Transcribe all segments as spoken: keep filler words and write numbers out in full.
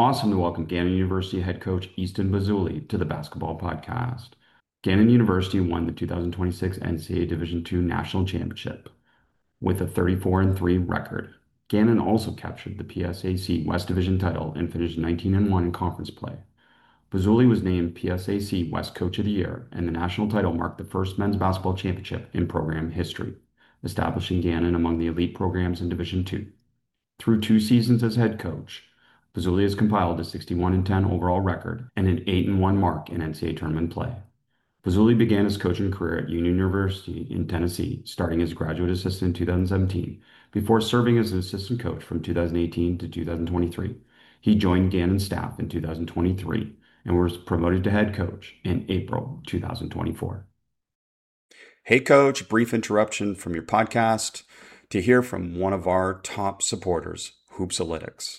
Awesome to welcome Gannon University head coach Easton Mazzulli to the Basketball Podcast. Gannon University won the two thousand twenty-six N C double A Division two National Championship with a thirty-four and three record. Gannon also captured the P S A C West Division title and finished nineteen and one in conference play. Mazzulli was named P S A C West Coach of the Year, and the national title marked the first men's basketball championship in program history, establishing Gannon among the elite programs in Division two. Through two seasons as head coach, Pazulia has compiled a sixty-one and ten overall record and an eight and one mark in N C double A tournament play. Pazulia began his coaching career at Union University in Tennessee, starting as a graduate assistant in two thousand seventeen, before serving as an assistant coach from two thousand eighteen to two thousand twenty-three. He joined Gannon's staff in two thousand twenty-three and was promoted to head coach in April two thousand twenty-four. Hey, Coach, brief interruption from your podcast to hear from one of our top supporters, Hoopsalytics.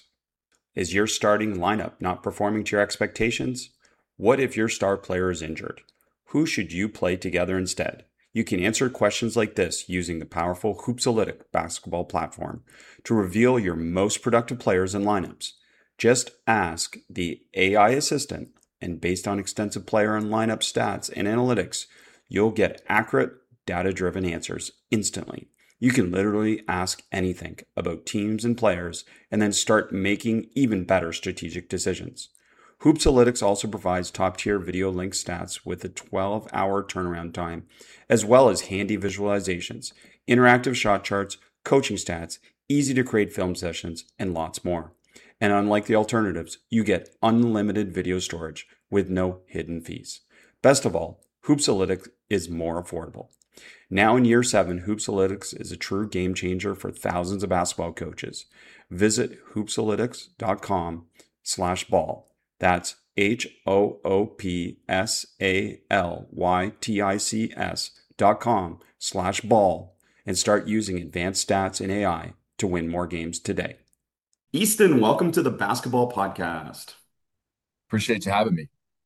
Is your starting lineup not performing to your expectations? What if your star player is injured? Who should you play together instead? You can answer questions like this using the powerful Hoopsalytic basketball platform to reveal your most productive players and lineups. Just ask the A I assistant, and based on extensive player and lineup stats and analytics, you'll get accurate, data-driven answers instantly. You can literally ask anything about teams and players and then start making even better strategic decisions. Hoopsalytics also provides top-tier video link stats with a twelve-hour turnaround time, as well as handy visualizations, interactive shot charts, coaching stats, easy-to-create film sessions, and lots more. And unlike the alternatives, you get unlimited video storage with no hidden fees. Best of all, Hoopsalytics is more affordable. Now in year seven, Hoopsalytics is a true game changer for thousands of basketball coaches. Visit hoopsalytics.com slash ball. That's H O O P S A L Y T I C S dot com slash ball and start using advanced stats and A I to win more games today. Easton, welcome to the Basketball Podcast. Appreciate you having me.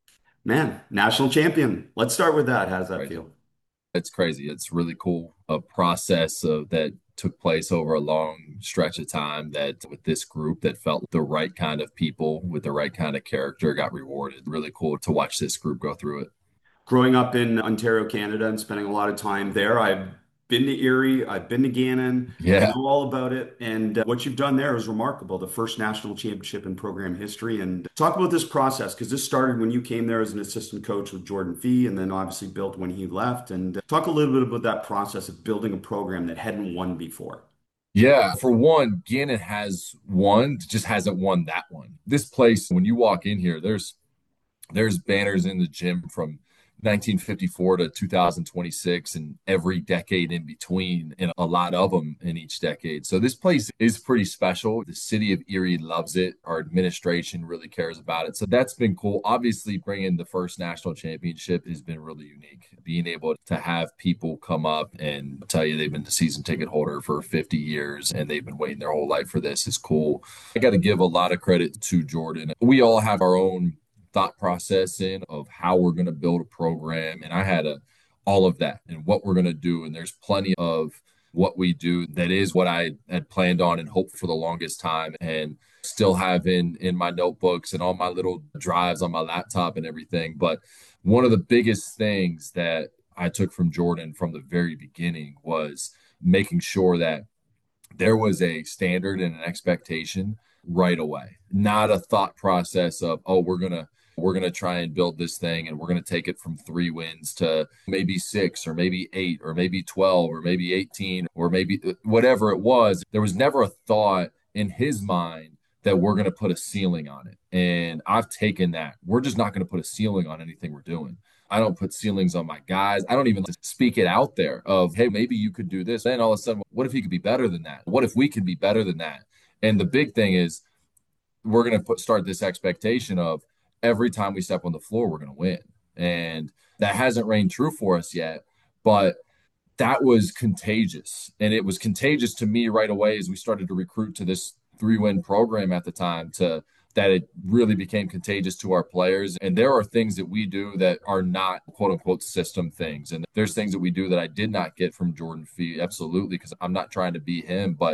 Man, national champion. Let's start with that. How does that Crazy. feel? It's crazy. It's really cool. A process of, that took place over a long stretch of time, that with this group that felt the right kind of people with the right kind of character got rewarded. Really cool to watch this group go through it. Growing up in Ontario, Canada, and spending a lot of time there, I've been to Erie, I've been to Gannon, I Yeah. know all about it. And uh, what you've done there is remarkable, the first national championship in program history. And talk about this process, because this started when you came there as an assistant coach with Jordan Fee, and then obviously built when he left. And uh, talk a little bit about that process of building a program that hadn't won before. Yeah. For one, Gannon has won, just hasn't won that one. This place, when you walk in here, there's there's banners in the gym from nineteen fifty-four to two thousand twenty-six and every decade in between, and a lot of them in each decade. So this place is pretty special. The city of Erie loves it. Our administration really cares about it. So that's been cool. Obviously, bringing the first national championship has been really unique. Being able to have people come up and tell you they've been the season ticket holder for fifty years and they've been waiting their whole life for this is cool. I got to give a lot of credit to Jordan. We all have our own thought process in of how we're going to build a program. And I had a, all of that and what we're going to do. And there's plenty of what we do that is what I had planned on and hoped for the longest time, and still have in, in my notebooks and all my little drives on my laptop and everything. But one of the biggest things that I took from Jordan from the very beginning was making sure that there was a standard and an expectation right away, not a thought process of, oh, we're going to we're going to try and build this thing and we're going to take it from three wins to maybe six or maybe eight or maybe twelve or maybe eighteen or maybe whatever it was. There was never a thought in his mind that we're going to put a ceiling on it. And I've taken that. We're just not going to put a ceiling on anything we're doing. I don't put ceilings on my guys. I don't even speak it out there of, hey, maybe you could do this. Then all of a sudden, what if he could be better than that? What if we could be better than that? And the big thing is, we're going to put start this expectation of every time we step on the floor, we're going to win. And that hasn't reigned true for us yet, but that was contagious. And it was contagious to me right away as we started to recruit to this three win program at the time, to that it really became contagious to our players. And there are things that we do that are not quote unquote system things. And there's things that we do that I did not get from Jordan Fee. Absolutely. Because I'm not trying to be him, but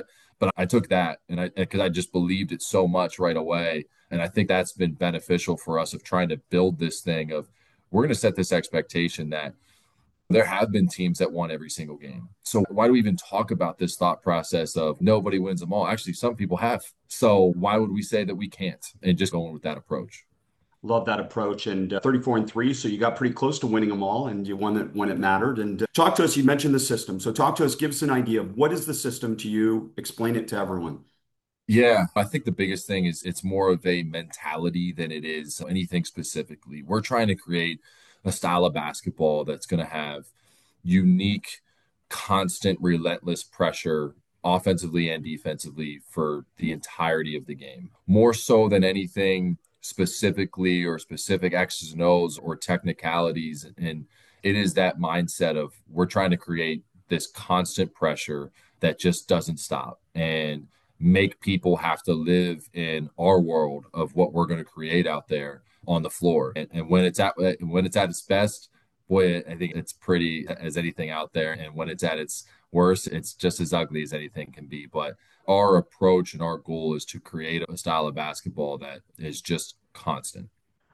But I took that and I because I just believed it so much right away. And I think that's been beneficial for us of trying to build this thing of we're going to set this expectation that there have been teams that won every single game. So why do we even talk about this thought process of nobody wins them all? Actually, some people have. So why would we say that we can't? And just going with that approach. Love that approach. And uh, thirty-four and three, so you got pretty close to winning them all, and you won it when it mattered. And uh, talk to us. You mentioned the system, so talk to us. Give us an idea of what is the system to you. Explain it to everyone. Yeah, I think the biggest thing is it's more of a mentality than it is anything specifically. We're trying to create a style of basketball that's going to have unique, constant, relentless pressure offensively and defensively for the entirety of the game. More so than anything specifically or specific X's and O's or technicalities. And it is that mindset of we're trying to create this constant pressure that just doesn't stop and make people have to live in our world of what we're going to create out there on the floor. And, and when it's at when it's at its best, boy, I think it's pretty as anything out there. And when it's at its worst, it's just as ugly as anything can be. But our approach and our goal is to create a style of basketball that is just constant.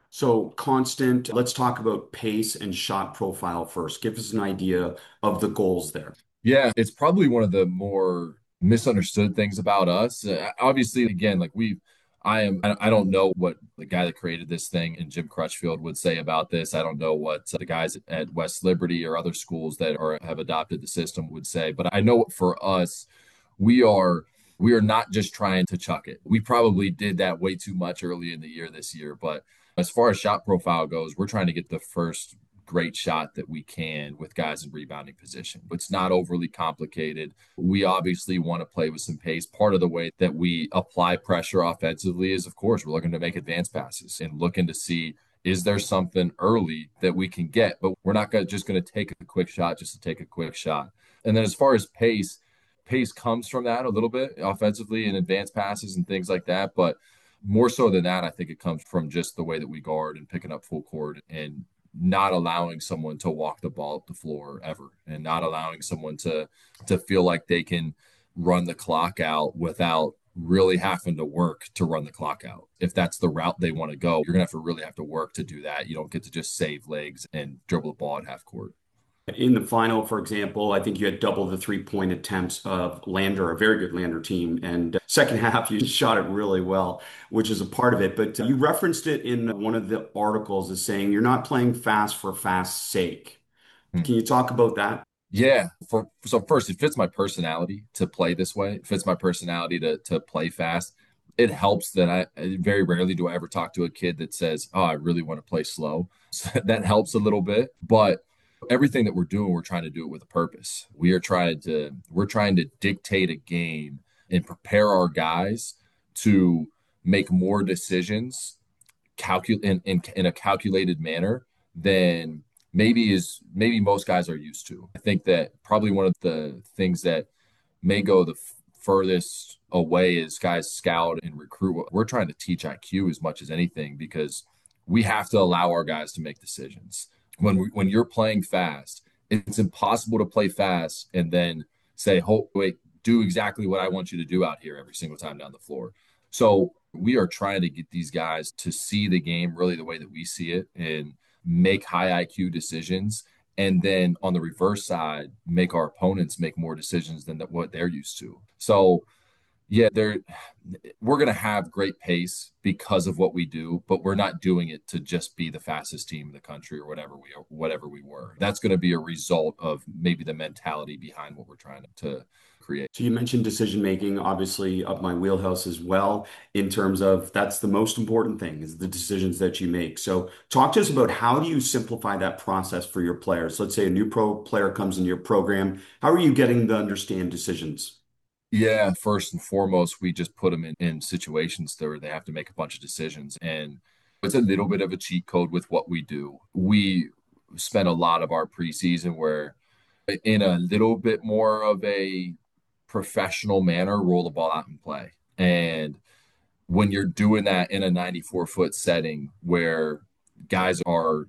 So constant. Let's talk about pace and shot profile first. Give us an idea of the goals there. Yeah, it's probably one of the more misunderstood things about us. Uh, obviously, again, like we, I am, I I don't know what the guy that created this thing and Jim Crutchfield would say about this. I don't know what uh, the guys at West Liberty or other schools that are have adopted the system would say, but I know for us, we are we are not just trying to chuck it. We probably did that way too much early in the year this year, but as far as shot profile goes, we're trying to get the first great shot that we can with guys in rebounding position. It's not overly complicated. We obviously want to play with some pace. Part of the way that we apply pressure offensively is, of course, we're looking to make advanced passes and looking to see is there something early that we can get, but we're not gonna, just going to take a quick shot just to take a quick shot. And then as far as pace, pace comes from that a little bit offensively and advanced passes and things like that. But more so than that, I think it comes from just the way that we guard and picking up full court and not allowing someone to walk the ball up the floor ever and not allowing someone to to feel like they can run the clock out without really having to work to run the clock out. If that's the route they want to go, you're gonna have to really have to work to do that. You don't get to just save legs and dribble the ball at half court. In the final, for example, I think you had double the three-point attempts of Lander, a very good Lander team. And uh, second half, you shot it really well, which is a part of it. But uh, you referenced it in one of the articles as saying you're not playing fast for fast's sake. Hmm. Can you talk about that? Yeah. For so first, it fits my personality to play this way. It fits my personality to to play fast. It helps that I very rarely do I ever talk to a kid that says, "Oh, I really want to play slow." So that helps a little bit, but everything that we're doing, we're trying to do it with a purpose. We are trying to we're trying to dictate a game and prepare our guys to make more decisions calculate in, in in a calculated manner than maybe is maybe most guys are used to. I think that probably one of the things that may go the f- furthest away is guys scout and recruit. We're trying to teach I Q as much as anything because we have to allow our guys to make decisions. When we, when you're playing fast, it's impossible to play fast and then say, "Oh, wait, do exactly what I want you to do out here every single time down the floor." So we are trying to get these guys to see the game really the way that we see it and make high I Q decisions. And then on the reverse side, make our opponents make more decisions than what they're used to. So yeah, they're we're going to have great pace because of what we do, but we're not doing it to just be the fastest team in the country or whatever we are, whatever we were. That's going to be a result of maybe the mentality behind what we're trying to create. So you mentioned decision making, obviously up my wheelhouse as well, in terms of that's the most important thing is the decisions that you make. So talk to us about how do you simplify that process for your players? Let's say a new pro player comes into your program. How are you getting to understand decisions? Yeah, first and foremost, we just put them in, in situations where they have to make a bunch of decisions. And it's a little bit of a cheat code with what we do. We spend a lot of our preseason where, in a little bit more of a professional manner, roll the ball out and play. And when you're doing that in a ninety-four foot setting where guys are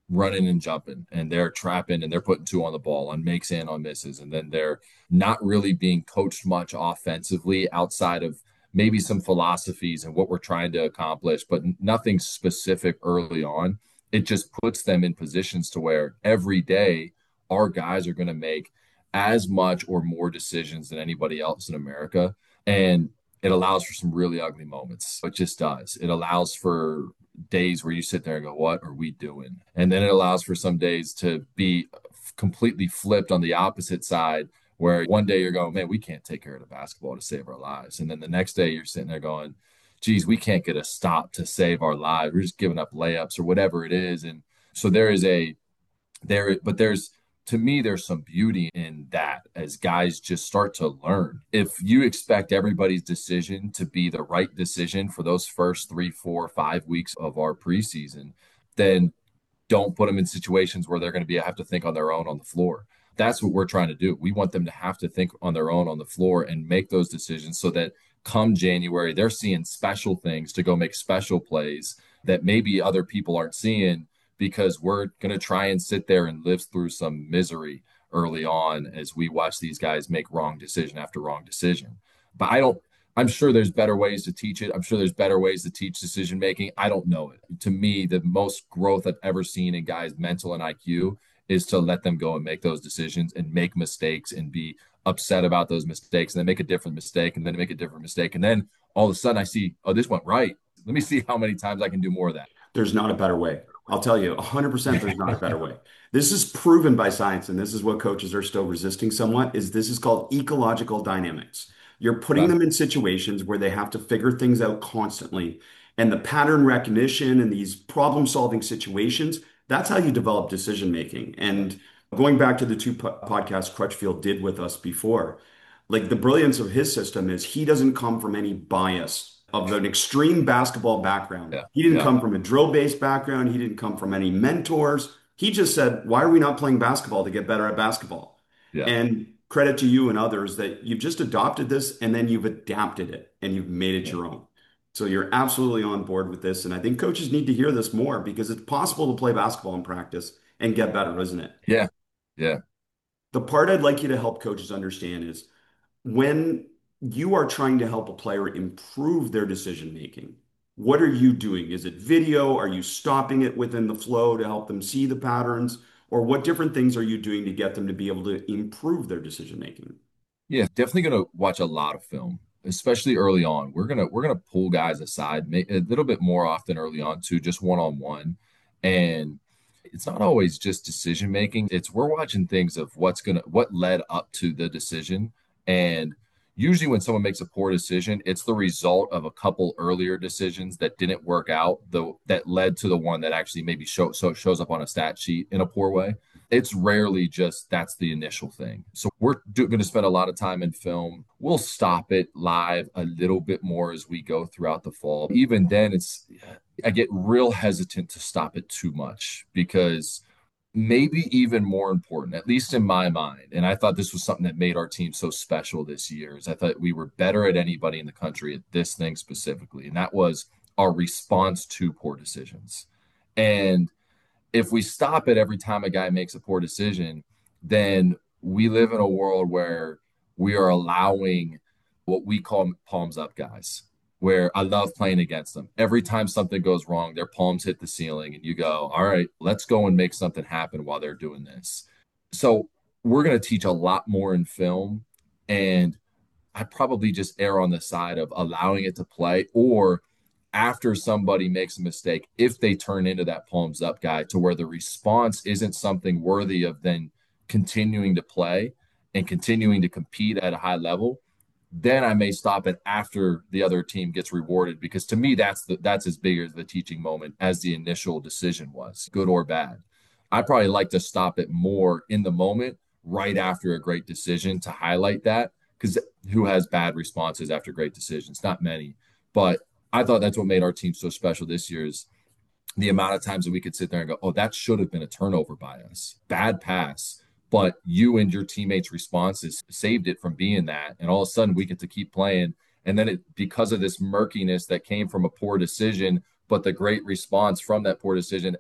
running and jumping and they're trapping and they're putting two on the ball on makes and on misses. And then they're not really being coached much offensively outside of maybe some philosophies and what we're trying to accomplish, but nothing specific early on. It just puts them in positions to where every day our guys are going to make as much or more decisions than anybody else in America. And it allows for some really ugly moments. It just does. It allows for days where you sit there and go, what are we doing? And then it allows for some days to be completely flipped on the opposite side, where one day you're going, man, we can't take care of the basketball to save our lives. And then the next day you're sitting there going, geez, we can't get a stop to save our lives. We're just giving up layups or whatever it is. And so there is a, there, but there's, to me, there's some beauty in that as guys just start to learn. If you expect everybody's decision to be the right decision for those first three, four, five weeks of our preseason, then don't put them in situations where they're going to be have to think on their own on the floor. That's what we're trying to do. We want them to have to think on their own on the floor and make those decisions so that come January, they're seeing special things to go make special plays that maybe other people aren't seeing, because we're going to try and sit there and live through some misery early on as we watch these guys make wrong decision after wrong decision. But I don't, I'm sure there's better ways to teach it. I'm sure there's better ways to teach decision making. I don't know it. To me, the most growth I've ever seen in guys' mental and I Q is to let them go and make those decisions and make mistakes and be upset about those mistakes and then make a different mistake and then make a different mistake. And then all of a sudden I see, oh, this went right. Let me see how many times I can do more of that. There's not a better way. I'll tell you, one hundred percent there's not a better way. This is proven by science, and this is what coaches are still resisting somewhat, is this is called ecological dynamics. You're putting Okay. them in situations where they have to figure things out constantly. And the pattern recognition and these problem-solving situations, that's how you develop decision making. And going back to the two po podcasts Crutchfield did with us before, like the brilliance of his system is he doesn't come from any bias of an extreme basketball background. Yeah. He didn't Yeah. come from a drill-based background. He didn't come from any mentors. He just said, why are we not playing basketball to get better at basketball? Yeah. And credit to you and others that you've just adopted this and then you've adapted it and you've made it Yeah. your own. So you're absolutely on board with this. And I think coaches need to hear this more because it's possible to play basketball in practice and get better, isn't it? Yeah. Yeah. The part I'd like you to help coaches understand is when you are trying to help a player improve their decision making, what are you doing? Is it video? Are you stopping it within the flow to help them see the patterns? Or what different things are you doing to get them to be able to improve their decision making? Yeah, definitely gonna watch a lot of film, especially early on. We're gonna we're gonna pull guys aside ma- a little bit more often early on too, just one on one. And it's not always just decision making. It's we're watching things of what's gonna what led up to the decision. And usually when someone makes a poor decision, it's the result of a couple earlier decisions that didn't work out, though that led to the one that actually maybe show, so shows up on a stat sheet in a poor way. It's rarely just that's the initial thing. So we're going to spend a lot of time in film. We'll stop it live a little bit more as we go throughout the fall. Even then, it's I get real hesitant to stop it too much because maybe even more important, at least in my mind, and I thought this was something that made our team so special this year, is I thought we were better at anybody in the country at this thing specifically, and that was our response to poor decisions. And if we stop it every time a guy makes a poor decision, then we live in a world where we are allowing what we call palms up guys, where I love playing against them. Every time something goes wrong, their palms hit the ceiling, and you go, all right, let's go and make something happen while they're doing this. So we're going to teach a lot more in film. And I probably just err on the side of allowing it to play, or after somebody makes a mistake, if they turn into that palms up guy to where the response isn't something worthy of then continuing to play and continuing to compete at a high level, then I may stop it after the other team gets rewarded, because to me that's the, that's as big as the teaching moment as the initial decision was, good or bad. I probably like to stop it more in the moment right after a great decision to highlight that, because who has bad responses after great decisions? Not many. But I thought that's what made our team so special this year is the amount of times that we could sit there and go, oh, that should have been a turnover by us. Bad pass. But you and your teammates' responses saved it from being that. And all of a sudden we get to keep playing. And then it, because of this murkiness that came from a poor decision, but the great response from that poor decision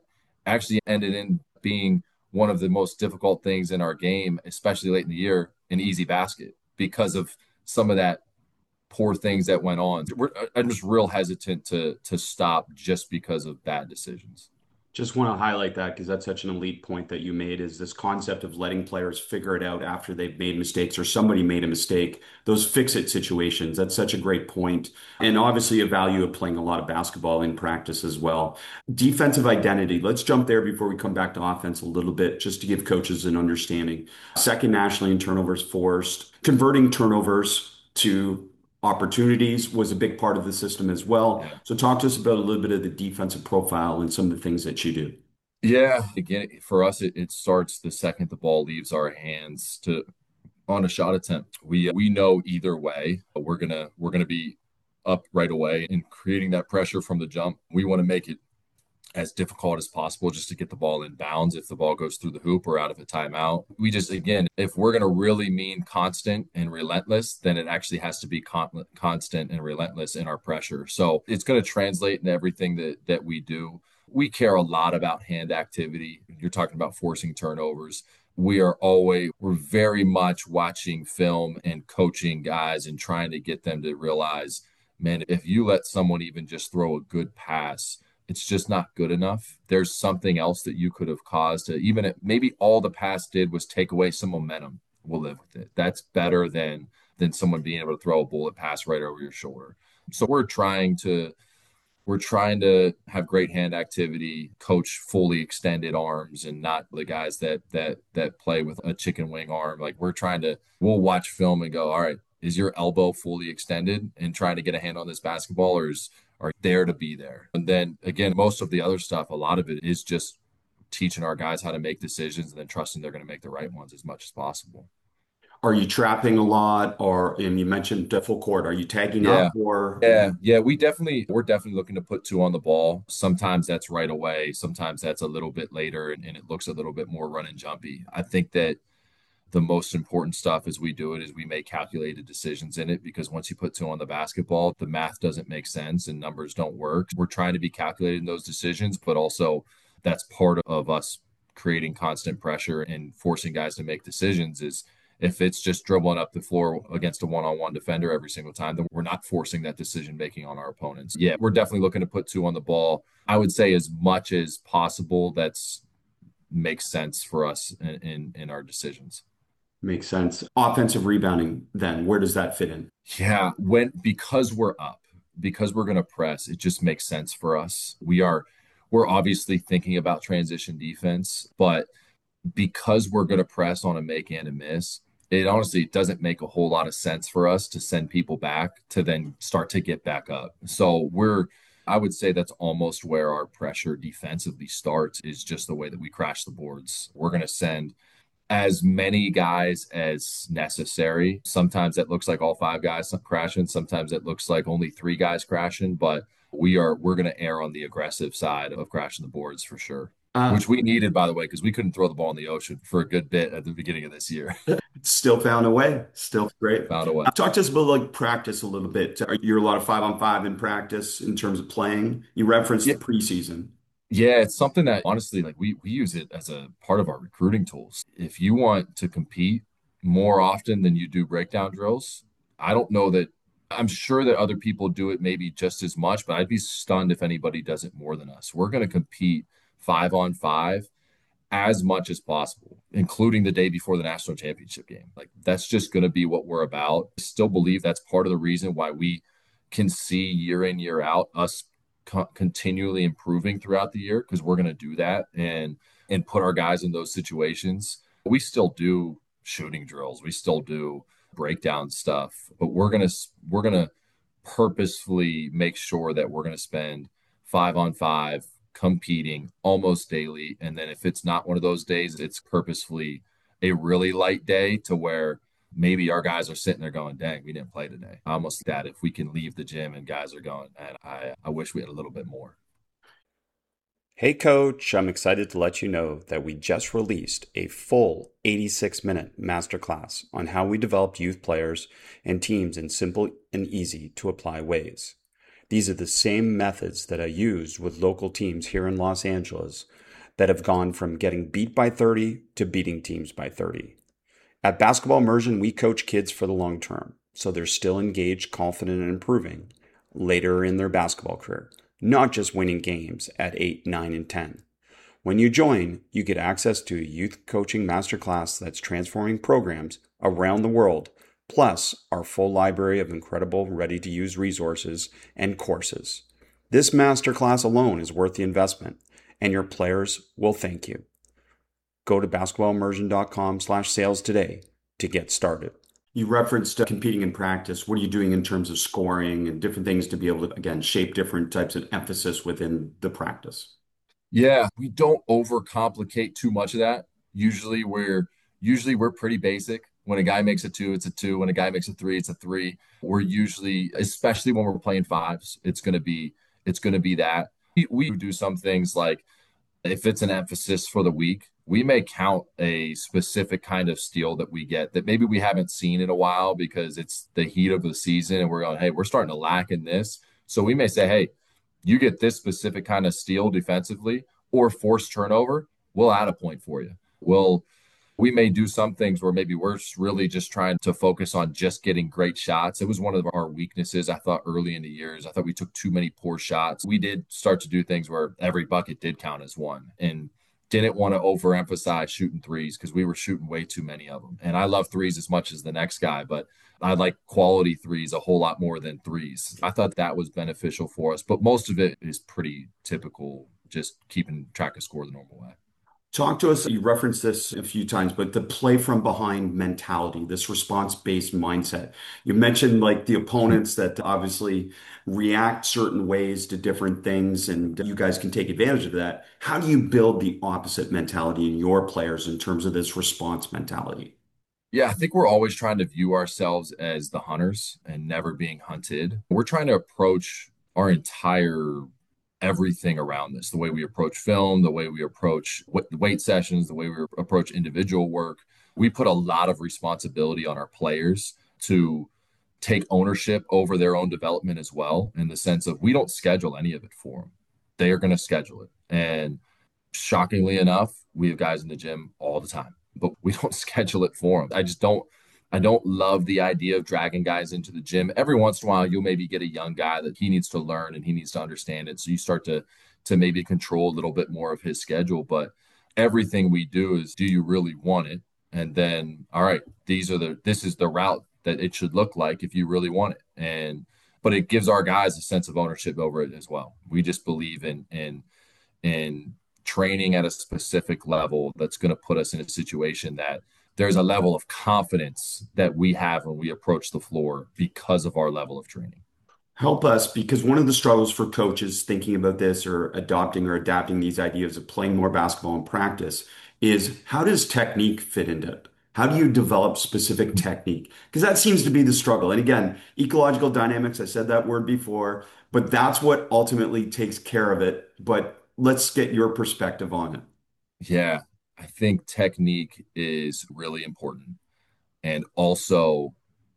actually ended in being one of the most difficult things in our game, especially late in the year, an easy basket because of some of that poor things that went on. We're, I'm just real hesitant to to stop just because of bad decisions. Just want to highlight that because that's such an elite point that you made is this concept of letting players figure it out after they've made mistakes or somebody made a mistake. Those fix it situations. That's such a great point. And obviously a value of playing a lot of basketball in practice as well. Defensive identity. Let's jump there before we come back to offense a little bit, just to give coaches an understanding. Second nationally in turnovers forced, converting turnovers to opportunities was a big part of the system as well. Yeah. So talk to us about a little bit of the defensive profile and some of the things that you do. Yeah, again, for us, it, it starts the second the ball leaves our hands to on a shot attempt. We we know either way, we're gonna we're gonna be up right away and creating that pressure from the jump. We want to make it as difficult as possible just to get the ball in bounds if the ball goes through the hoop or out of a timeout. We just, again, if we're going to really mean constant and relentless, then it actually has to be con- constant and relentless in our pressure. So it's going to translate in everything that, that we do. We care a lot about hand activity. You're talking about forcing turnovers. We are always, we're very much watching film and coaching guys and trying to get them to realize, man, if you let someone even just throw a good pass, it's just not good enough. There's something else that you could have caused to even if maybe all the pass did was take away some momentum. We'll live with it. That's better than than someone being able to throw a bullet pass right over your shoulder. So we're trying to we're trying to have great hand activity, coach fully extended arms and not the guys that that that play with a chicken wing arm. Like we're trying to we'll watch film and go, all right, is your elbow fully extended and trying to get a hand on this basketball, or is are there to be there? And then again, most of the other stuff, a lot of it is just teaching our guys how to make decisions and then trusting they're going to make the right ones as much as possible. Are you trapping a lot or, and you mentioned uh, full court, are you tagging up Yeah. or Yeah, yeah, we definitely we're definitely looking to put two on the ball. Sometimes that's right away, sometimes that's a little bit later and, and it looks a little bit more run and jumpy. I think that the most important stuff as we do it is we make calculated decisions in it because once you put two on the basketball, the math doesn't make sense and numbers don't work. We're trying to be calculated in those decisions, but also that's part of us creating constant pressure and forcing guys to make decisions is if it's just dribbling up the floor against a one-on-one defender every single time, then we're not forcing that decision making on our opponents. Yeah, we're definitely looking to put two on the ball. I would say as much as possible that's makes sense for us in, in, in our decisions. makes sense? Offensive rebounding, then where does that fit in? Yeah, when because we're up, because we're going to press, it just makes sense for us. We are we're obviously thinking about transition defense, but because we're going to press on a make and a miss, it honestly doesn't make a whole lot of sense for us to send people back to then start to get back up. So we're I would say that's almost where our pressure defensively starts is just the way that we crash the boards. We're going to send as many guys as necessary. Sometimes it looks like all five guys crashing. Sometimes it looks like only three guys crashing, but we are we're going to err on the aggressive side of crashing the boards for sure. Uh, Which we needed, by the way, because we couldn't throw the ball in the ocean for a good bit at the beginning of this year. Still found a way. Still great. Found a way. Uh, Talk to us about like practice a little bit. Are you a lot of five on five in practice in terms of playing? You referenced Yeah, the preseason. yeah, it's something that honestly, like we we use it as a part of our recruiting tools. If you want to compete more often than you do breakdown drills, I don't know that I'm sure that other people do it maybe just as much, but I'd be stunned if anybody does it more than us. We're going to compete five on five as much as possible, including the day before the national championship game. Like that's just going to be what we're about. I still believe that's part of the reason why we can see year in, year out us co- continually improving throughout the year because we're going to do that and and put our guys in those situations. We still do shooting drills. We still do breakdown stuff, but we're going to we're going to purposefully make sure that we're going to spend five on five competing almost daily. And then if it's not one of those days, it's purposefully a really light day to where maybe our guys are sitting there going, dang, we didn't play today. Almost that if we can leave the gym and guys are going, and I, I wish we had a little bit more. Hey coach, I'm excited to let you know that we just released a full eighty-six minute masterclass on how we develop youth players and teams in simple and easy to apply ways. These are the same methods that I used with local teams here in Los Angeles that have gone from getting beat by thirty to beating teams by thirty. At Basketball Immersion, we coach kids for the long term, so they're still engaged, confident, and improving later in their basketball career, not just winning games at eight, nine, and ten. When you join, you get access to a youth coaching masterclass that's transforming programs around the world, plus our full library of incredible ready-to-use resources and courses. This masterclass alone is worth the investment, and your players will thank you. Go to basketballimmersion.com slash sales today to get started. You referenced uh, competing in practice. What are you doing in terms of scoring and different things to be able to, again, shape different types of emphasis within the practice? Yeah, we don't overcomplicate too much of that. Usually we're usually we're pretty basic. When a guy makes a two, it's a two. When a guy makes a three, it's a three. We're usually, especially when we're playing fives, it's gonna be it's gonna be that. We, we do some things like if it's an emphasis for the week, we may count a specific kind of steal that we get that maybe we haven't seen in a while because it's the heat of the season and we're going, hey, we're starting to lack in this. So we may say, hey, you get this specific kind of steal defensively or forced turnover, we'll add a point for you. We'll we may do some things where maybe we're really just trying to focus on just getting great shots. It was one of our weaknesses, I thought, early in the years. I thought we took too many poor shots. We did start to do things where every bucket did count as one and didn't want to overemphasize shooting threes because we were shooting way too many of them. And I love threes as much as the next guy, but I like quality threes a whole lot more than threes. I thought that was beneficial for us, but most of it is pretty typical, just keeping track of score the normal way. Talk to us, you referenced this a few times, but the play from behind mentality, this response-based mindset. You mentioned like the opponents that obviously react certain ways to different things, and you guys can take advantage of that. How do you build the opposite mentality in your players in terms of this response mentality? Yeah, I think we're always trying to view ourselves as the hunters and never being hunted. We're trying to approach our entire everything around this, the way we approach film, the way we approach weight sessions, the way we approach individual work. We put a lot of responsibility on our players to take ownership over their own development as well, in the sense of we don't schedule any of it for them. They are going to schedule it. And shockingly enough, we have guys in the gym all the time, but we don't schedule it for them. I just don't I don't love the idea of dragging guys into the gym. Every once in a while, you'll maybe get a young guy that he needs to learn and he needs to understand it. So you start to to maybe control a little bit more of his schedule. But everything we do is, do you really want it? And then, all right, these are the this is the route that it should look like if you really want it. And but it gives our guys a sense of ownership over it as well. We just believe in in in training at a specific level that's going to put us in a situation that there's a level of confidence that we have when we approach the floor because of our level of training. Help us, because one of the struggles for coaches thinking about this or adopting or adapting these ideas of playing more basketball in practice is, how does technique fit into it? How do you develop specific technique? Because that seems to be the struggle. And again, ecological dynamics, I said that word before, but that's what ultimately takes care of it. But let's get your perspective on it. Yeah, I think technique is really important and also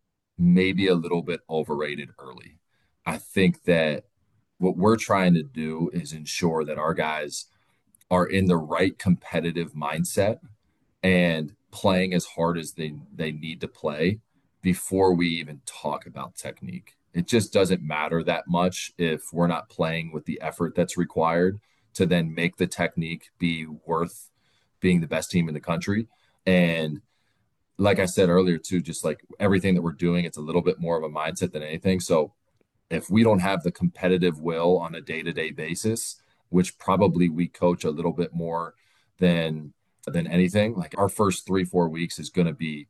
maybe a little bit overrated early. I think that what we're trying to do is ensure that our guys are in the right competitive mindset and playing as hard as they, they need to play before we even talk about technique. It just doesn't matter that much if we're not playing with the effort that's required to then make the technique be worth being the best team in the country. And like I said earlier, too, just like everything that we're doing, it's a little bit more of a mindset than anything. So if we don't have the competitive will on a day-to-day basis, which probably we coach a little bit more than than anything, like our first three, four weeks is going to be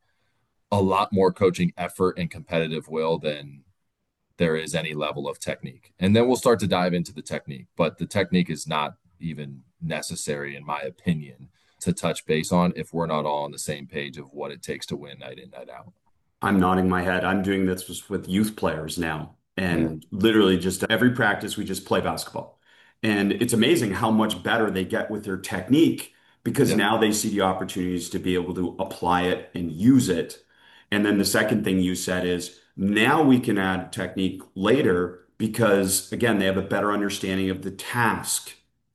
a lot more coaching effort and competitive will than there is any level of technique. And then we'll start to dive into the technique, but the technique is not even necessary, in my opinion, to touch base on if we're not all on the same page of what it takes to win night in, night out. I'm nodding my head. I'm doing this with youth players now. Yeah. And literally just every practice, we just play basketball. And it's amazing how much better they get with their technique because Yeah. now they see the opportunities to be able to apply it and use it. And then the second thing you said is now we can add technique later because, again, they have a better understanding of the task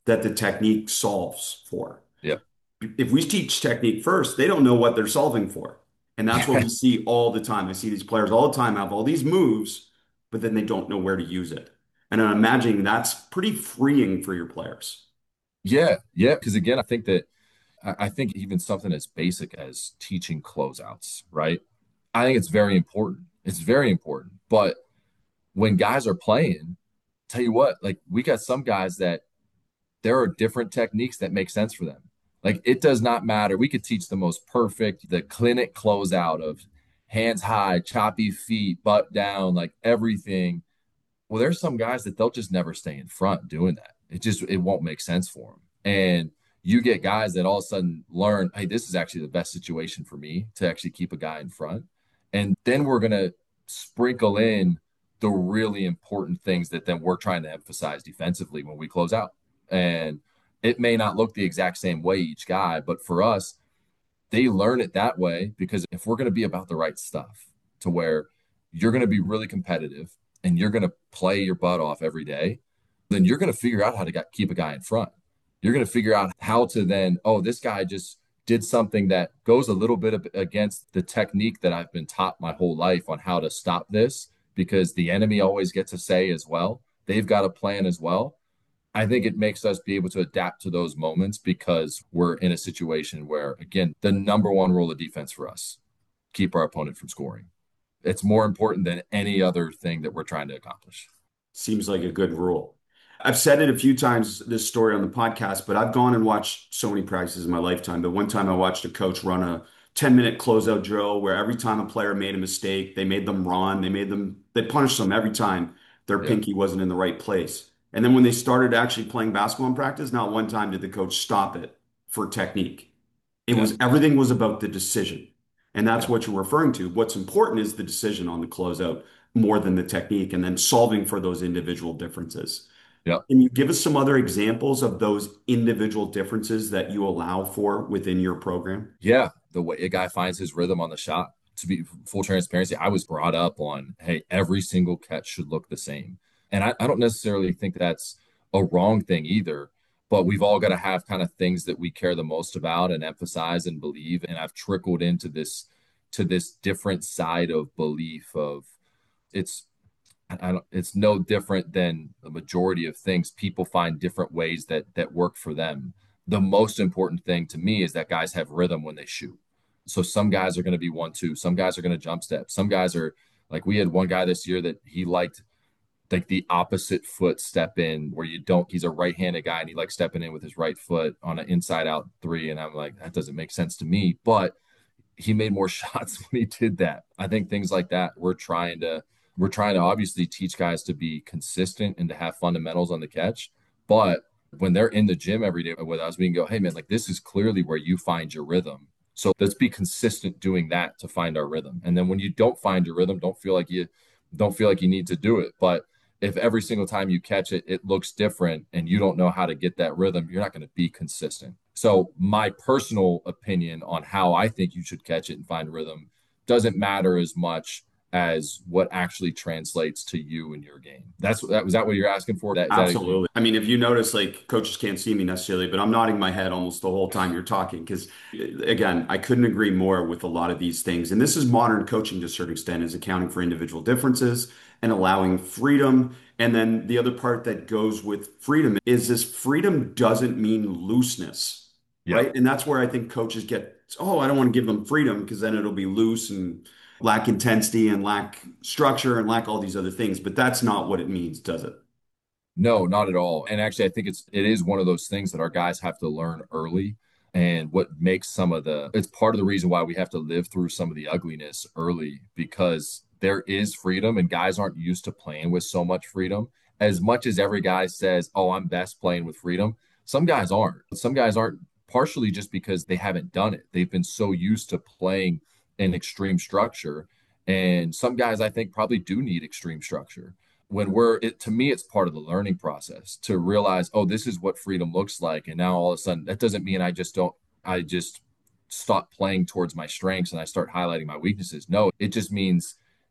that the technique solves for. Yeah. If we teach technique first, they don't know what they're solving for. And that's what we see all the time. I see these players all the time have all these moves, but then they don't know where to use it. And I'm imagining that's pretty freeing for your players. Yeah. Yeah. Because again, I think that I I think even something as basic as teaching closeouts, right? I think it's very important. It's very important. But when guys are playing, tell you what, like we got some guys that there are different techniques that make sense for them. Like it does not matter. We could teach the most perfect, the clinic closeout of hands high, choppy feet, butt down, like everything. Well, there's some guys that they'll just never stay in front doing that. It just it won't make sense for them. And you get guys that all of a sudden learn, hey, this is actually the best situation for me to actually keep a guy in front. And then we're gonna sprinkle in the really important things that then we're trying to emphasize defensively when we close out. And it may not look the exact same way each guy, but for us, they learn it that way because if we're going to be about the right stuff to where you're going to be really competitive and you're going to play your butt off every day, then you're going to figure out how to get, keep a guy in front. You're going to figure out how to then, oh, this guy just did something that goes a little bit against the technique that I've been taught my whole life on how to stop this because the enemy always gets a say as well. They've got a plan as well. I think it makes us be able to adapt to those moments because we're in a situation where, again, the number one rule of defense for us, keep our opponent from scoring. It's more important than any other thing that we're trying to accomplish. Seems like a good rule. I've said it a few times, this story on the podcast, but I've gone and watched so many practices in my lifetime. But one time I watched a coach run a ten minute closeout drill where every time a player made a mistake, they made them run, they made them, they punished them every time their Yeah. pinky wasn't in the right place. And then when they started actually playing basketball in practice, not one time did the coach stop it for technique. It Yeah. was everything was about the decision. And that's Yeah. what you're referring to. What's important is the decision on the closeout more than the technique and then solving for those individual differences. Yeah. Can you give us some other examples of those individual differences that you allow for within your program? Yeah. The way a guy finds his rhythm on the shot. To be full transparency, I was brought up on, hey, every single catch should look the same. And I, I don't necessarily think that's a wrong thing either, but we've all got to have kind of things that we care the most about and emphasize and believe. And I've trickled into this to this different side of belief of it's I don't, it's no different than the majority of things. People find different ways that that work for them. The most important thing to me is that guys have rhythm when they shoot. So some guys are going to be one two, some guys are going to jump step, some guys are like we had one guy this year that he liked like the opposite foot step in where you don't. He's a right-handed guy and he likes stepping in with his right foot on an inside out three, and I'm like that doesn't make sense to me, but he made more shots when he did that. I think things like that we're trying to we're trying to obviously teach guys to be consistent and to have fundamentals on the catch. But when they're in the gym every day with us, we can go, hey man, like this is clearly where you find your rhythm. So let's be consistent doing that to find our rhythm. And then when you don't find your rhythm, don't feel like you don't feel like you need to do it. But if every single time you catch it, it looks different and you don't know how to get that rhythm, you're not going to be consistent. So my personal opinion on how I think you should catch it and find rhythm doesn't matter as much as what actually translates to you in your game. That's that was that what you're asking for? That, Absolutely. That, I mean, if you notice, like coaches can't see me necessarily, but I'm nodding my head almost the whole time you're talking because, again, I couldn't agree more with a lot of these things. And this is modern coaching to a certain extent, is accounting for individual differences and allowing freedom. And then the other part that goes with freedom is this freedom doesn't mean looseness, yeah. right? And that's where I think coaches get, oh, I don't want to give them freedom because then it'll be loose and lack intensity and lack structure and lack all these other things. But that's not what it means, does it? No, not at all. And actually, I think it's it is one of those things that our guys have to learn early. And what makes some of the it's part of the reason why we have to live through some of the ugliness early because there is freedom and guys aren't used to playing with so much freedom. As much as every guy says, oh, I'm best playing with freedom, some guys aren't. Some guys aren't partially just because they haven't done it. They've been so used to playing in extreme structure. And some guys, I think, probably do need extreme structure. When we're, it, to me, it's part of the learning process to realize, oh, this is what freedom looks like. And now all of a sudden, that doesn't mean I just don't, I just stop playing towards my strengths and I start highlighting my weaknesses. No, it just means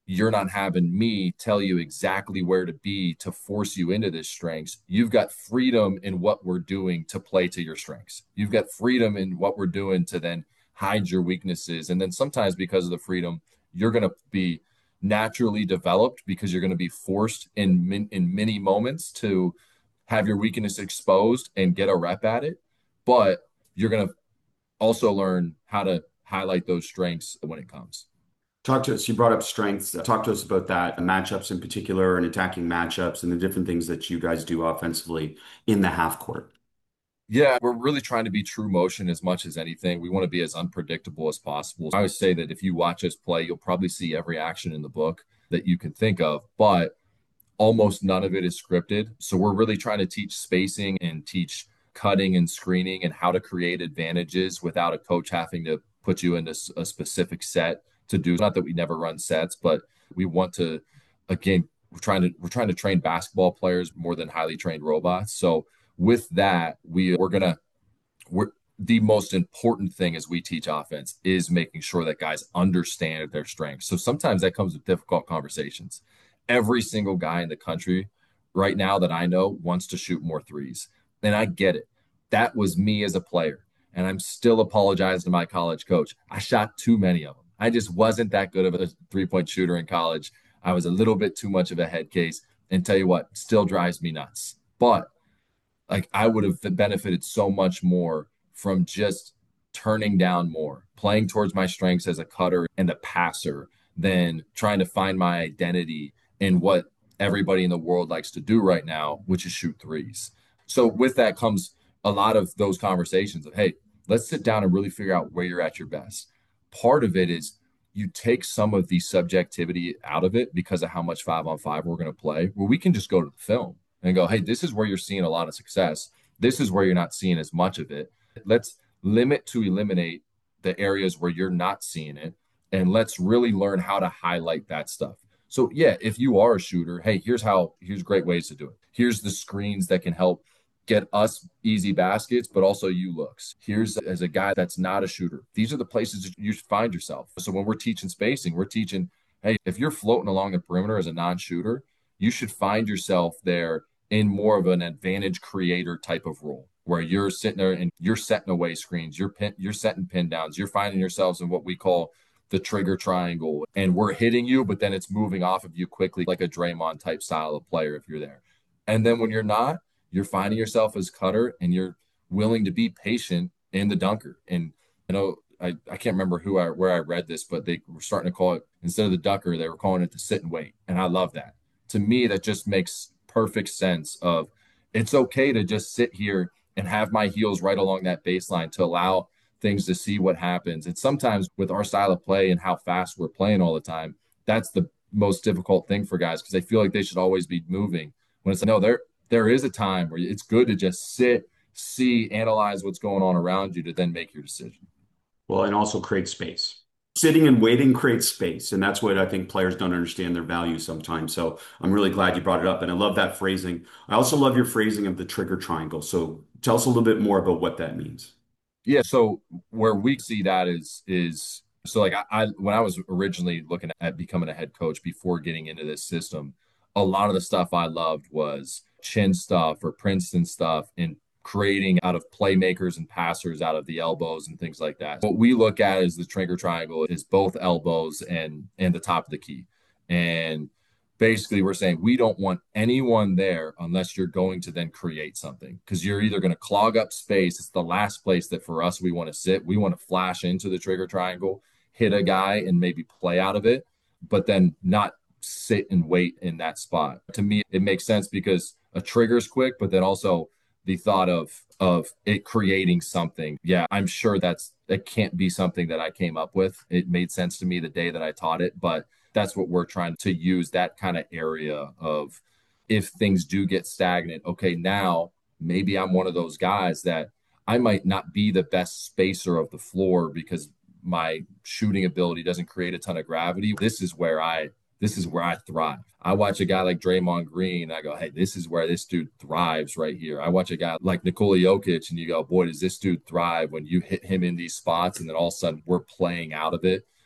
you're not having me tell you exactly where to be to force you into this strengths. You've got freedom in what we're doing to play to your strengths. You've got freedom in what we're doing to then hide your weaknesses. And then sometimes because of the freedom, you're going to be naturally developed because you're going to be forced in min- in many moments to have your weakness exposed and get a rep at it. But you're going to also learn how to highlight those strengths when it comes. Talk to us. You brought up strengths. Talk to us about that, matchups in particular, and attacking matchups, and the different things that you guys do offensively in the half court. Yeah, we're really trying to be true motion as much as anything. We want to be as unpredictable as possible. I always say that if you watch us play, you'll probably see every action in the book that you can think of, but almost none of it is scripted. So we're really trying to teach spacing and teach cutting and screening and how to create advantages without a coach having to put you into a specific set to do. Not that we never run sets, but we want to, again, we're trying to we're trying to train basketball players more than highly trained robots. So with that, we we're gonna we're the most important thing as we teach offense is making sure that guys understand their strengths. So sometimes that comes with difficult conversations. Every single guy in the country right now that I know wants to shoot more threes. And I get it. That was me as a player. And I'm still apologizing to my college coach. I shot too many of them. I just wasn't that good of a three-point shooter in college. I was a little bit too much of a head case. And tell you what, still drives me nuts. But like I would have benefited so much more from just turning down more, playing towards my strengths as a cutter and a passer than trying to find my identity in what everybody in the world likes to do right now, which is shoot threes. So with that comes a lot of those conversations of, hey, let's sit down and really figure out where you're at your best. Part of it is you take some of the subjectivity out of it because of how much five on five we're going to play, where we can just go to the film and go, hey, this is where you're seeing a lot of success. This is where you're not seeing as much of it. Let's limit to eliminate the areas where you're not seeing it. And let's really learn how to highlight that stuff. So yeah, if you are a shooter, hey, here's how, here's great ways to do it. Here's the screens that can help get us easy baskets, but also you looks. Here's as a guy that's not a shooter. These are the places that you should find yourself. So when we're teaching spacing, we're teaching, hey, if you're floating along the perimeter as a non-shooter, you should find yourself there in more of an advantage creator type of role where you're sitting there and you're setting away screens, you're pin, you're setting pin downs, you're finding yourselves in what we call the trigger triangle, and we're hitting you, but then it's moving off of you quickly, like a Draymond type style of player if you're there. And then when you're not, you're finding yourself as cutter and you're willing to be patient in the dunker. And you know, I, I can't remember who I where I read this, but they were starting to call it, instead of the dunker, they were calling it the sit and wait. And I love that. To me, that just makes perfect sense of it's okay to just sit here and have my heels right along that baseline to allow things to see what happens. And sometimes with our style of play and how fast we're playing all the time, that's the most difficult thing for guys because they feel like they should always be moving. When it's like, no, there there is a time where it's good to just sit, see, analyze what's going on around you to then make your decision. Well, and also create space. Sitting and waiting creates space. And that's what I think players don't understand their value sometimes. So I'm really glad you brought it up. And I love that phrasing. I also love your phrasing of the trigger triangle. So tell us a little bit more about what that means. Yeah. So where we see that is, is so like I, I when I was originally looking at becoming a head coach before getting into this system, a lot of the stuff I loved was chin stuff or Princeton stuff and creating out of playmakers and passers out of the elbows and things like that. What we look at is the trigger triangle is both elbows and and the top of the key. And basically we're saying we don't want anyone there unless you're going to then create something because you're either going to clog up space. It's the last place that for us we want to sit. We want to flash into the trigger triangle, hit a guy and maybe play out of it, but then not sit and wait in that spot. To me, it makes sense because a trigger is quick, but then also the thought of of it creating something. Yeah, I'm sure that's that can't be something that I came up with. It made sense to me the day that I taught it, but that's what we're trying to use, that kind of area of if things do get stagnant, okay, now maybe I'm one of those guys that I might not be the best spacer of the floor because my shooting ability doesn't create a ton of gravity. This is where I this is where I thrive. I watch a guy like Draymond Green. I go, hey, this is where this dude thrives right here. I watch a guy like Nikola Jokic and you go, boy, does this dude thrive when you hit him in these spots and then all of a sudden we're playing out of it.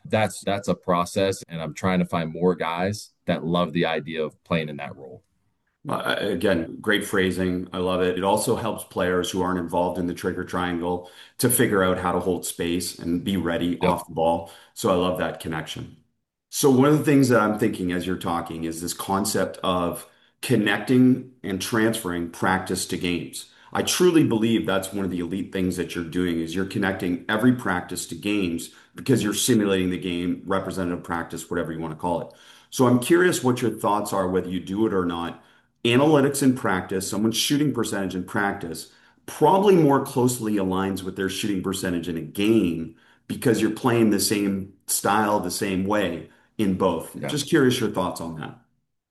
That's that's a process, and I'm trying to find more guys that love the idea of playing in that role. Uh, again, great phrasing. I love it. It also helps players who aren't involved in the trigger triangle to figure out how to hold space and be ready Yep. off the ball. So I love that connection. So one of the things that I'm thinking as you're talking is this concept of connecting and transferring practice to games. I truly believe that's one of the elite things that you're doing is you're connecting every practice to games because you're simulating the game, representative practice, whatever you want to call it. So I'm curious what your thoughts are, whether you do it or not. Analytics in practice, someone's shooting percentage in practice probably more closely aligns with their shooting percentage in a game because you're playing the same style the same way in both. Yeah. Just curious your thoughts on that.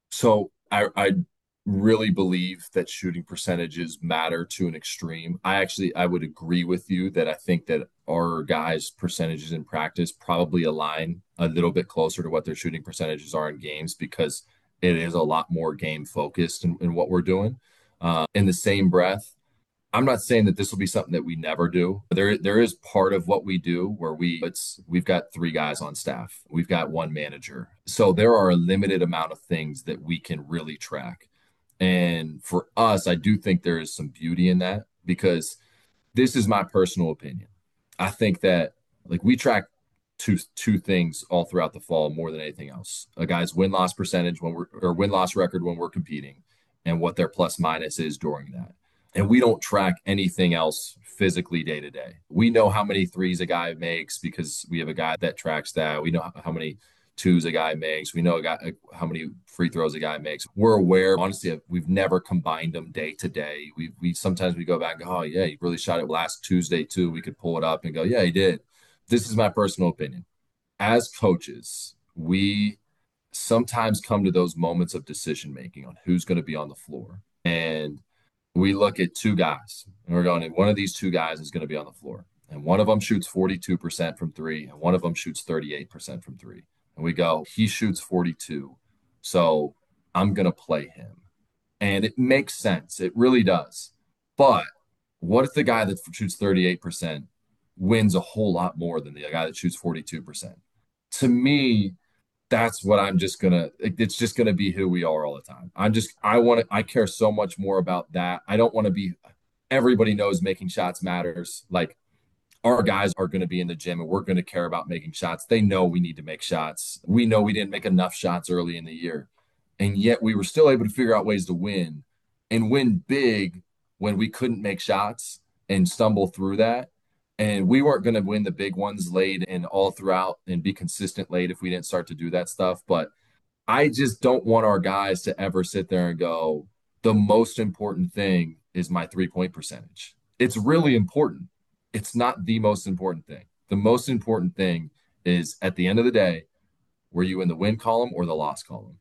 So I, I really believe that shooting percentages matter to an extreme. I actually I would agree with you that I think that our guys' percentages in practice probably align a little bit closer to what their shooting percentages are in games because it is a lot more game focused in, in what we're doing. Uh, in the same breath, I'm not saying that this will be something that we never do. There, there is part of what we do where we it's we've got three guys on staff. We've got one manager. So there are a limited amount of things that we can really track. And for us, I do think there is some beauty in that because this is my personal opinion. I think that like we track two two things all throughout the fall more than anything else. A guy's win loss percentage when we're or win loss record when we're competing and what their plus minus is during that. And we don't track anything else physically day to day. We know how many threes a guy makes because we have a guy that tracks that. We know how many twos a guy makes. We know a guy, how many free throws a guy makes. We're aware. Honestly, we've never combined them day to day. We we sometimes we go back and go, oh yeah, he really shot it last Tuesday too. We could pull it up and go, yeah, he did. This is my personal opinion. As coaches, we sometimes come to those moments of decision making on who's going to be on the floor. And we look at two guys and we're going, one of these two guys is going to be on the floor. And one of them shoots forty-two percent from three, and one of them shoots thirty-eight percent from three. And we go, he shoots forty-two. So I'm going to play him. And it makes sense. It really does. But what if the guy that shoots thirty-eight percent wins a whole lot more than the guy that shoots forty-two percent? To me, that's what I'm just gonna it's just gonna be who we are all the time. I'm just I want to I care so much more about that. I don't want to be everybody knows making shots matters. Like our guys are going to be in the gym and we're going to care about making shots. They know we need to make shots. We know we didn't make enough shots early in the year. And yet we were still able to figure out ways to win and win big when we couldn't make shots and stumble through that. And we weren't going to win the big ones late and all throughout and be consistent late if we didn't start to do that stuff. But I just don't want our guys to ever sit there and go, the most important thing is my three point percentage. It's really important. It's not the most important thing. The most important thing is at the end of the day, were you in the win column or the loss column?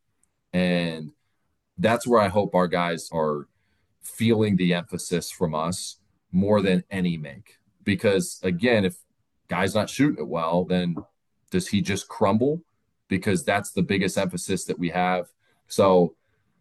And that's where I hope our guys are feeling the emphasis from us more than any make. Because again, if guy's not shooting it well, then does he just crumble? Because that's the biggest emphasis that we have. So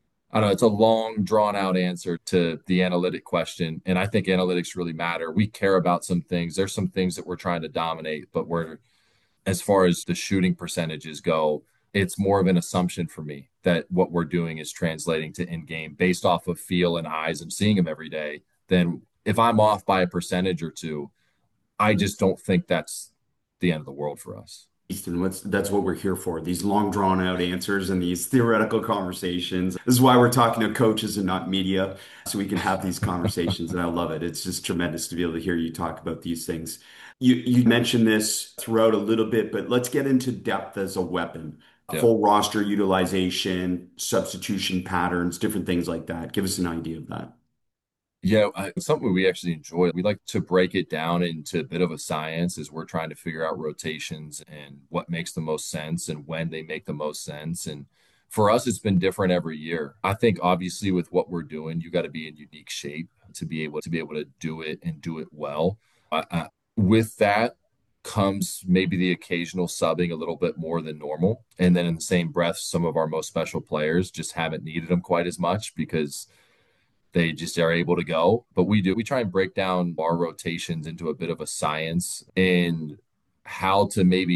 I don't know, it's a long, drawn out answer to the analytic question. And I think analytics really matter. We care about some things. There's some things that we're trying to dominate, but we're, as far as the shooting percentages go, it's more of an assumption for me that what we're doing is translating to in game based off of feel and eyes and seeing them every day. Then if I'm off by a percentage or two, I just don't think that's the end of the world for us. Ethan, what's, that's what we're here for. These long drawn out answers and these theoretical conversations. This is why we're talking to coaches and not media, so we can have these conversations. And I love it. It's just tremendous to be able to hear you talk about these things. You, you mentioned this throughout a little bit, but let's get into depth as a weapon, Yeah. full roster utilization, substitution patterns, different things like that. Give us an idea of that. Yeah, I, something we actually enjoy. We like to break it down into a bit of a science as we're trying to figure out rotations and what makes the most sense and when they make the most sense. And for us, it's been different every year. I think obviously with what we're doing, you got to be in unique shape to be able to be able to do it and do it well. I, I, with that comes maybe the occasional subbing a little bit more than normal. And then in the same breath, some of our most special players just haven't needed them quite as much because they just are able to go. But we do, we try and break down our rotations into a bit of a science and how to maybe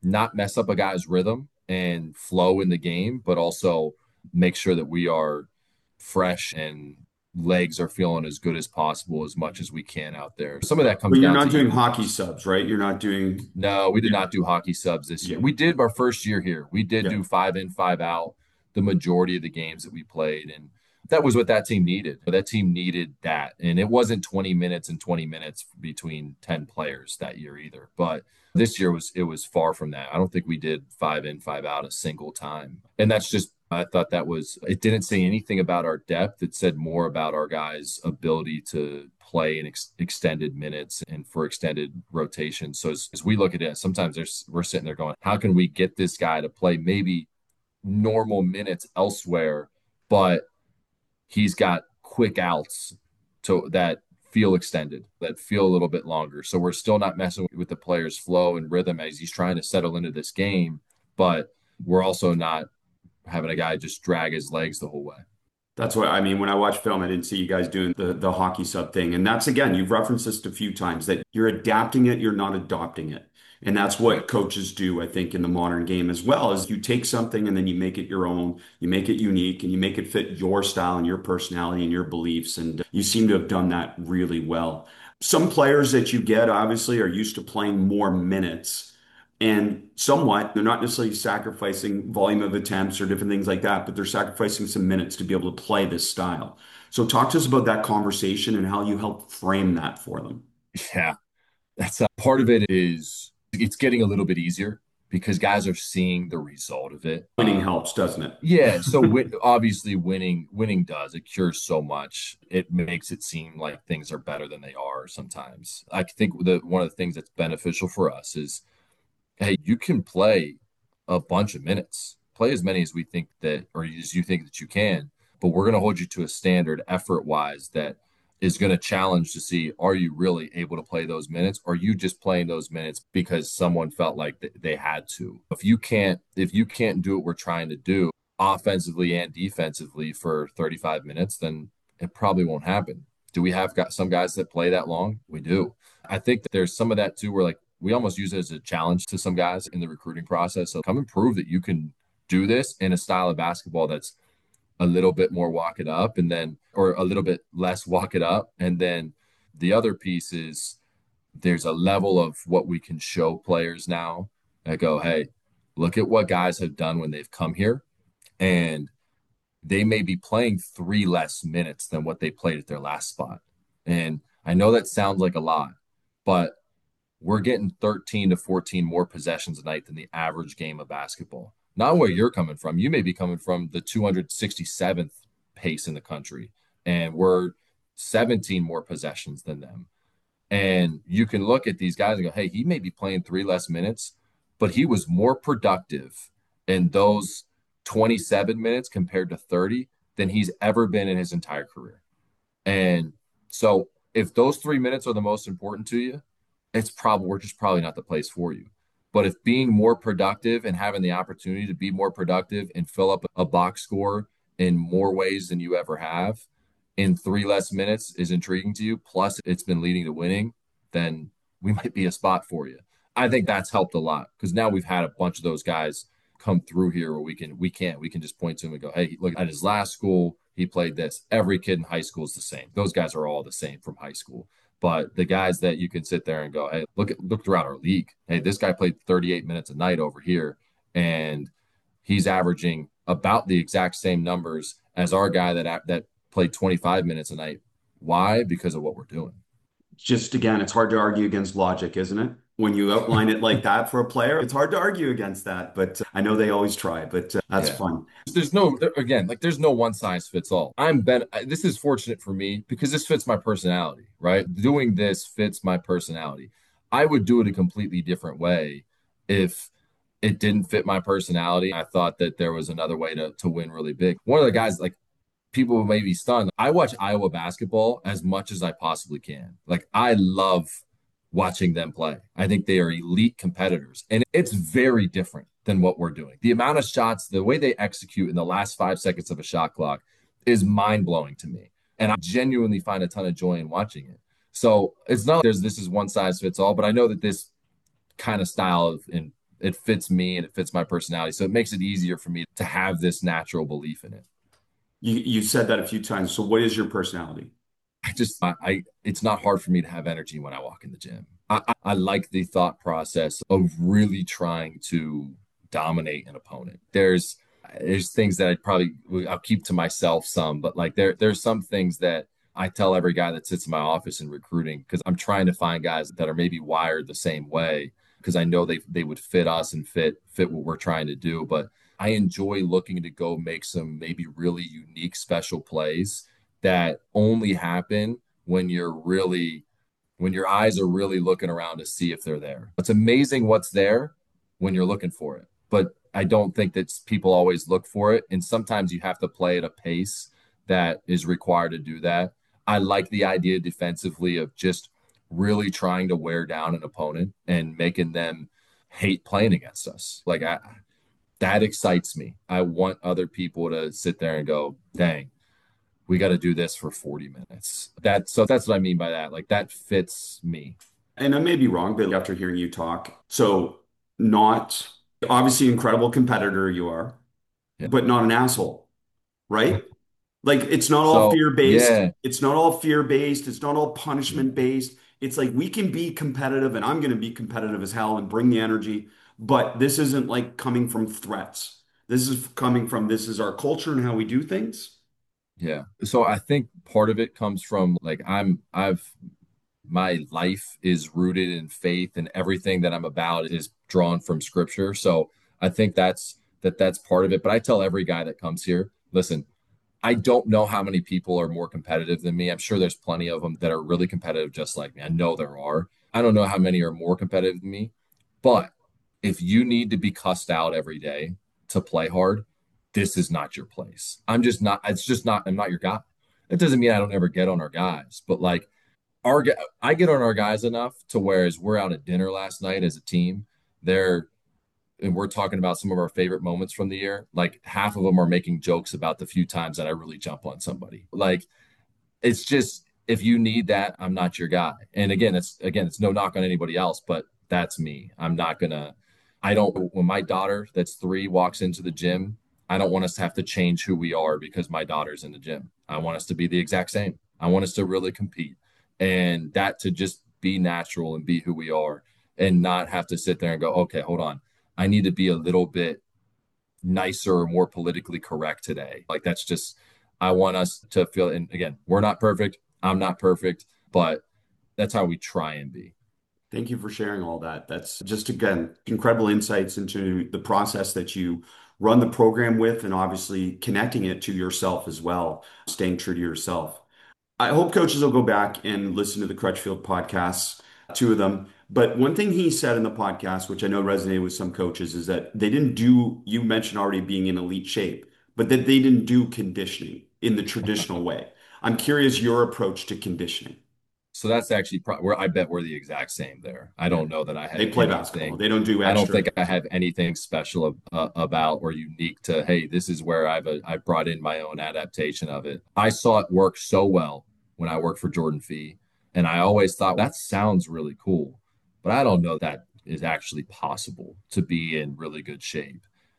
not mess up a guy's rhythm and flow in the game, but also make sure that we are fresh and legs are feeling as good as possible as much as we can out there. Some of that comes But you're down not to doing you. hockey subs, right? You're not doing. No, we did Yeah. not do hockey subs this year. Yeah. We did our first year here. We did Yeah. do five in, five out, the majority of the games that we played. And that was what that team needed. That team needed that. And it wasn't twenty minutes and twenty minutes between ten players that year either. But this year was it was far from that. I don't think we did five in, five out a single time. And that's just I thought that was it didn't say anything about our depth. It said more about our guys' ability to play in ex- extended minutes and for extended rotations. So as, as we look at it, sometimes there's we're sitting there going, how can we get this guy to play maybe normal minutes elsewhere, but he's got quick outs to that feel extended, that feel a little bit longer. So we're still not messing with the player's flow and rhythm as he's trying to settle into this game, but we're also not having a guy just drag his legs the whole way. That's what I mean. When I watch film, I didn't see you guys doing the, the hockey sub thing. And that's again, you've referenced this a few times that you're adapting it, you're not adopting it. And that's what coaches do, I think, in the modern game as well, is you take something and then you make it your own, you make it unique, and you make it fit your style and your personality and your beliefs. And you seem to have done that really well. Some players that you get obviously are used to playing more minutes. And somewhat, they're not necessarily sacrificing volume of attempts or different things like that, but they're sacrificing some minutes to be able to play this style. So talk to us about that conversation and how you help frame that for them. Yeah, that's a part of it is it's getting a little bit easier because guys are seeing the result of it. Winning Um, helps, doesn't it? yeah, so wi- obviously winning winning does it cures so much. It makes it seem like things are better than they are sometimes. I think the one of the things that's beneficial for us is hey, you can play a bunch of minutes, play as many as we think that, or as you think that you can, but we're going to hold you to a standard effort wise that is going to challenge to see, are you really able to play those minutes? Or are you just playing those minutes because someone felt like th- they had to? If you can't, if you can't do what we're trying to do offensively and defensively for thirty-five minutes, then it probably won't happen. Do we have got some guys that play that long? We do. I think that there's some of that too, where like we almost use it as a challenge to some guys in the recruiting process. So come and prove that you can do this in a style of basketball that's a little bit more walk it up and then, or a little bit less walk it up. And then the other piece is there's a level of what we can show players now that go, hey, look at what guys have done when they've come here. And they may be playing three less minutes than what they played at their last spot. And I know that sounds like a lot, but we're getting thirteen to fourteen more possessions a night than the average game of basketball. Not where you're coming from. You may be coming from the two hundred sixty-seventh pace in the country, and we're seventeen more possessions than them. And you can look at these guys and go, hey, he may be playing three less minutes, but he was more productive in those twenty-seven minutes compared to thirty than he's ever been in his entire career. And so if those three minutes are the most important to you, it's probably we're just probably not the place for you. But if being more productive and having the opportunity to be more productive and fill up a box score in more ways than you ever have in three less minutes is intriguing to you, plus it's been leading to winning, then we might be a spot for you. I think that's helped a lot because now we've had a bunch of those guys come through here where we can we can't we can just point to him and go, hey, look at his last school, he played this. Every kid in high school is the same. Those guys are all the same from high school. But the guys that you can sit there and go, hey, look at look throughout our league. Hey, this guy played thirty-eight minutes a night over here, and he's averaging about the exact same numbers as our guy that that played twenty-five minutes a night. Why? Because of what we're doing. Just again, it's hard to argue against logic, isn't it? When you outline it like that for a player, it's hard to argue against that. But uh, I know they always try, but uh, that's Yeah. fun. There's no again, like there's no one size fits all. I'm ben this is fortunate for me because this fits my personality, right? Doing this fits my personality. I would do it a completely different way if it didn't fit my personality. I thought that there was another way to to win really big. One of the guys like people may be stunned. I watch Iowa basketball as much as I possibly can. Like I love watching them play. I think they are elite competitors, and it's very different than what we're doing. The amount of shots, the way they execute in the last five seconds of a shot clock is mind blowing to me. And I genuinely find a ton of joy in watching it. So it's not like there's this is one size fits all, but I know that this kind of style of in It fits me and it fits my personality. So it makes it easier for me to have this natural belief in it. You you said that a few times. So what is your personality? I just, I, I it's not hard for me to have energy when I walk in the gym. I, I, I like the thought process of really trying to dominate an opponent. There's, there's things that I probably, I'll keep to myself some, but like there, there's some things that I tell every guy that sits in my office in recruiting because I'm trying to find guys that are maybe wired the same way because I know they they would fit us and fit fit what we're trying to do. But I enjoy looking to go make some maybe really unique special plays that only happen when you're really when your eyes are really looking around to see if they're there. It's amazing what's there when you're looking for it. But I don't think that people always look for it. And sometimes you have to play at a pace that is required to do that. I like the idea defensively of just really trying to wear down an opponent and making them hate playing against us. Like I, that excites me. I want other people to sit there and go, dang, we got to do this for forty minutes. That so that's what I mean by that. Like that fits me. And I may be wrong, but after hearing you talk, so not obviously incredible competitor you are, Yeah. but not an asshole, right? Like it's not all So fear-based. yeah, It's not all fear-based. It's not all punishment-based. It's like we can be competitive and I'm going to be competitive as hell and bring the energy, but this isn't like coming from threats. This is coming from this is our culture and how we do things. yeah. So I think part of it comes from like I'm I've my life is rooted in faith and everything that I'm about is drawn from scripture. So I think that's that that's part of it. But I tell every guy that comes here, listen, I don't know how many people are more competitive than me. I'm sure there's plenty of them that are really competitive just like me. I know there are. I don't know how many are more competitive than me. But if you need to be cussed out every day to play hard, this is not your place. I'm just not, it's just not, I'm not your guy. It doesn't mean I don't ever get on our guys, but like our, I get on our guys enough to whereas we're out at dinner last night as a team, they're, and we're talking about some of our favorite moments from the year. Like half of them are making jokes about the few times that I really jump on somebody. Like it's just if you need that, I'm not your guy. And again, it's again, it's no knock on anybody else, but that's me. I'm not gonna. I don't. When my daughter that's three walks into the gym, I don't want us to have to change who we are because my daughter's in the gym. I want us to be the exact same. I want us to really compete, and that to just be natural and be who we are, and not have to sit there and go, okay, hold on. I need to be a little bit nicer or more politically correct today. Like that's just I want us to feel and again, we're not perfect. I'm not perfect, but that's how we try and be. Thank you for sharing all that. That's just, again, incredible insights into the process that you run the program with and obviously connecting it to yourself as well, staying true to yourself. I hope coaches will go back and listen to the Crutchfield podcasts, two of them. But one thing he said in the podcast, which I know resonated with some coaches, is that they didn't do, you mentioned already being in elite shape, but that they didn't do conditioning in the traditional way. I'm curious your approach to conditioning. So that's actually pro- where I bet we're the exact same there. I Yeah. don't know that I They have play basketball. anything. They don't do I don't extra. think I have anything special uh, about or unique to, hey, this is where I've uh, I brought in my own adaptation of it. I saw it work so well when I worked for Jordan Fee. And I always thought that sounds really cool, but I don't know that is actually possible to be in really good shape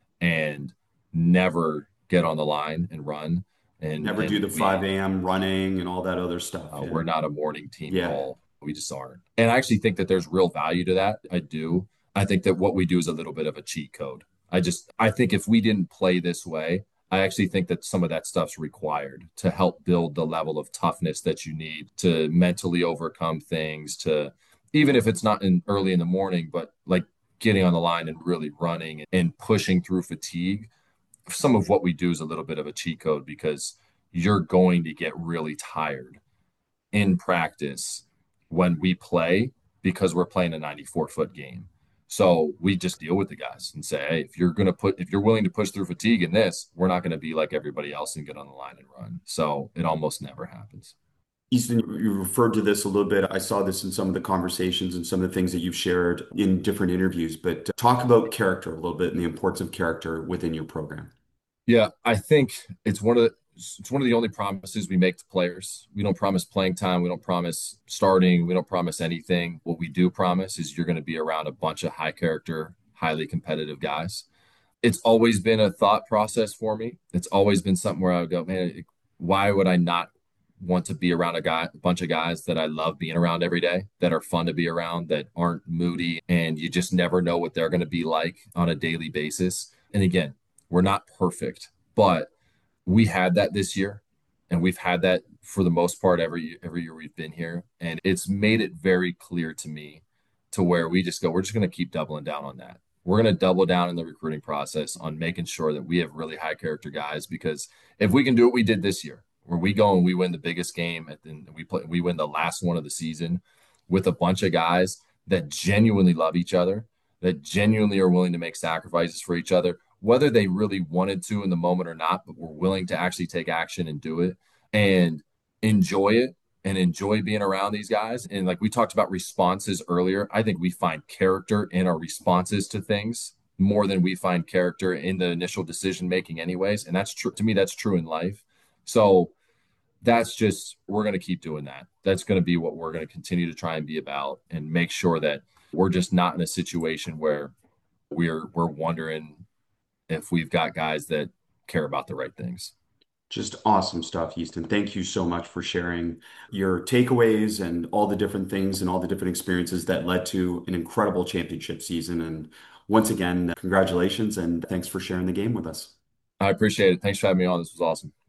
and never get on the line and run. And Never do and the five we a m running and all that other stuff. uh, Yeah. we're not a morning team at Yeah. all. We just aren't. And I actually think that there's real value to that. I do. I think that what we do is a little bit of a cheat code. I just, I think if we didn't play this way, I actually think that some of that stuff's required to help build the level of toughness that you need to mentally overcome things, to even if it's not in early in the morning, but like getting on the line and really running and pushing through fatigue. Some of what we do is a little bit of a cheat code because you're going to get really tired in practice when we play because we're playing a ninety-four foot game. So we just deal with the guys and say, hey, if you're going to put, if you're willing to push through fatigue in this, we're not going to be like everybody else and get on the line and run. So it almost never happens. Easton, you referred to this a little bit. I saw this in some of the conversations and some of the things that you've shared in different interviews, but talk about character a little bit and the importance of character within your program. Yeah, I think it's one of the it's one of the only promises we make to players. We don't promise playing time. We don't promise starting. We don't promise anything. What we do promise is you're going to be around a bunch of high character highly competitive guys. It's always been a thought process for me. It's always been something where I would go, man, why would I not want to be around a guy, a bunch of guys that I love being around every day, that are fun to be around, that aren't moody, and you just never know what they're going to be like on a daily basis. And again, we're not perfect, but we had that this year, and we've had that for the most part every every year we've been here, and it's made it very clear to me to where we just go, we're just going to keep doubling down on that. We're going to double down in the recruiting process on making sure that we have really high character guys, because if we can do what we did this year, where we go and we win the biggest game and we play, we win the last one of the season with a bunch of guys that genuinely love each other, that genuinely are willing to make sacrifices for each other, whether they really wanted to in the moment or not, but were willing to actually take action and do it and enjoy it and enjoy being around these guys. And like we talked about responses earlier, I think we find character in our responses to things more than we find character in the initial decision making anyways. And that's true to me, that's true in life. So that's just, we're going to keep doing that. That's going to be what we're going to continue to try and be about, and make sure that we're just not in a situation where we're we're wondering if we've got guys that care about the right things. Just awesome stuff, Easton. Thank you so much for sharing your takeaways and all the different things and all the different experiences that led to an incredible championship season. And once again, congratulations and thanks for sharing the game with us. I appreciate it. Thanks for having me on. This was awesome.